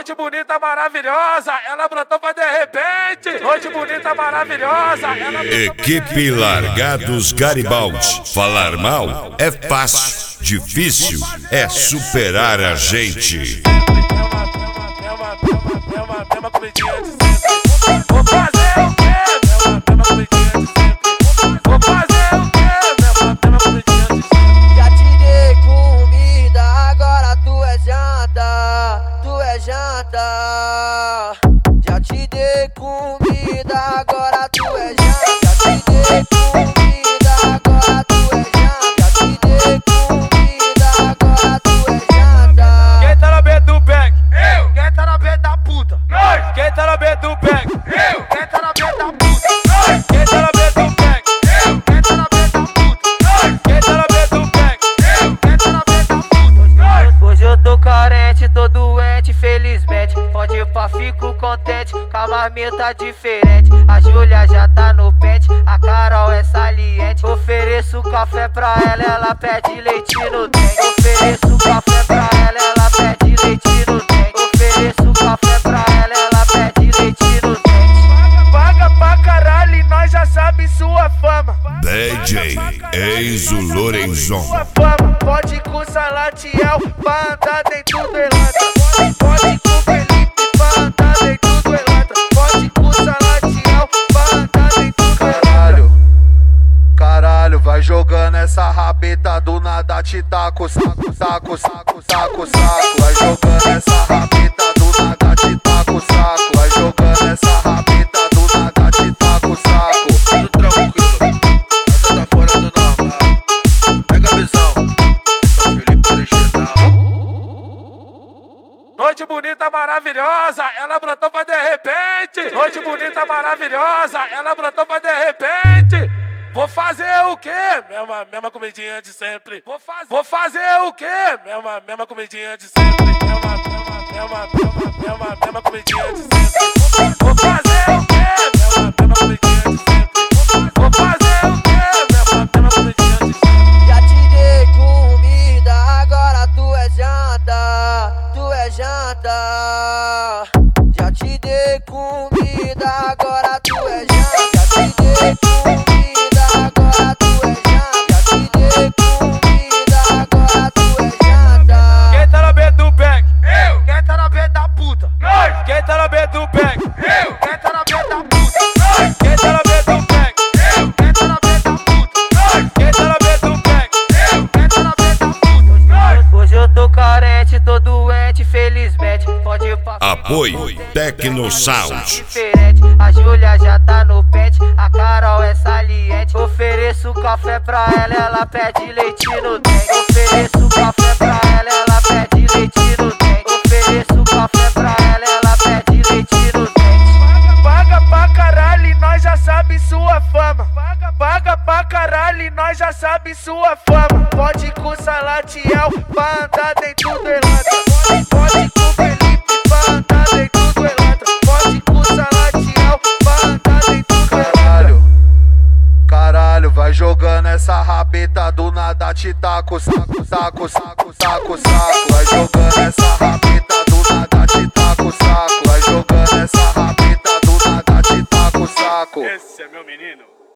Noite bonita, maravilhosa, ela brotou pra de repente. Noite bonita, maravilhosa, ela Equipe Largados Garibaldi. Falar mal é fácil, difícil é superar a gente. Mesma comidinha de sempre. Vou fazer o quê? Mesma comidinha de sempre. Vou fazer o quê? Mesma comidinha de sempre. Já te dei comida, agora tu é janta, tu é janta. Já te dei comida, agora tu é janta. Já te dei comida, agora tu é janta. Já te dei comida, agora tu é janta. Quem tá na beira do back? Eu. Quem tá na beira da puta? Nós. Quem tá na beira do back? Eu. Quem tá na beira da puta? Nós. Quem tá na beira do back? Eu. Quem tá na beira da puta? Nós. Quem tá na beira do back? Eu. Quem tá na beira da puta? Nós. Hoje eu tô carente, tô doente, felizmente. Pode ir pra fico contente, com a marmita diferente. A Júlia já tá no pente, a Carol é saliente. Ofereço café pra ela, ela pede leite no dente. Ofereço café pra ela pede leite no dente. Ofereço café pra ela pede leite no dente. Paga pra caralho e nós já sabe sua fama. DJ Enzo Lorenzon. Sua fama, pode ir com Salatiel pra andar dentro do Elantra. Pode ir com Felipe pra andar dentro do Elantra. Pode ir com Salatiel pra andar dentro do Elantra. Caralho, vai jogando essa rabeta do nada, te taco, saco, saco, saco, saco, saco. Vai jogando essa rabeta do nada, te taco, saco. Vai jogando essa rabeta do nada, te taco, saco. Tudo tranquilo, essa tá fora do normal. Pega a visão, Felipe original. Noite bonita, maravilhosa, ela brotou pra de repente. Noite bonita, maravilhosa, ela brotou pra de repente. Vou fazer o quê? Mesma comidinha de sempre. Vou fazer o quê? Mesma comidinha de sempre. Mesma comidinha de sempre. Vou fazer o quê? Mesma comidinha de sempre. Vou fazer o quê? Mesma comidinha de sempre. Já te dei comida, agora tu é janta, tu é janta. Já te dei comida, agora tu é janta. Já te dei comida, agora tu é janta. Já te dei comida, agora tu é janta. Quem tá na beira do back? Eu. Quem tá na beira da puta? Nós. Quem tá na beira do back? Eu. Quem tá na beira da puta? Nós. Quem tá na beira do back? Eu. Quem tá na beira da puta? Nós. Quem tá na beira do back? Eu. Quem tá na beira da puta? Nós. Hoje eu tô carente, tô doente, felizmente. Pode ir pra Apoio Tecno Sound. diferente. A Júlia já tá no pente, a Carol é saliente. Ofereço café pra ela pede leite no dente. Ofereço café pra ela pede leite no dente. Ofereço café pra ela pede leite no dente. Paga pra caralho e nós já sabe sua fama. Paga pra caralho e nós já sabe sua fama. Pode ir com Salatiel pra andar dentro do Elantra. Pode ir com Felipe pra andar dentro do Elantra. Pode ir com Salatiel pra andar dentro do Elantra. Caralho, vai jogando essa rabeta do nada, te taco, saco, saco, saco, saco, saco. Vai jogando essa rabeta do nada, te taco, saco. Vai jogando essa rabeta do nada, te taco, saco. Esse é meu menino.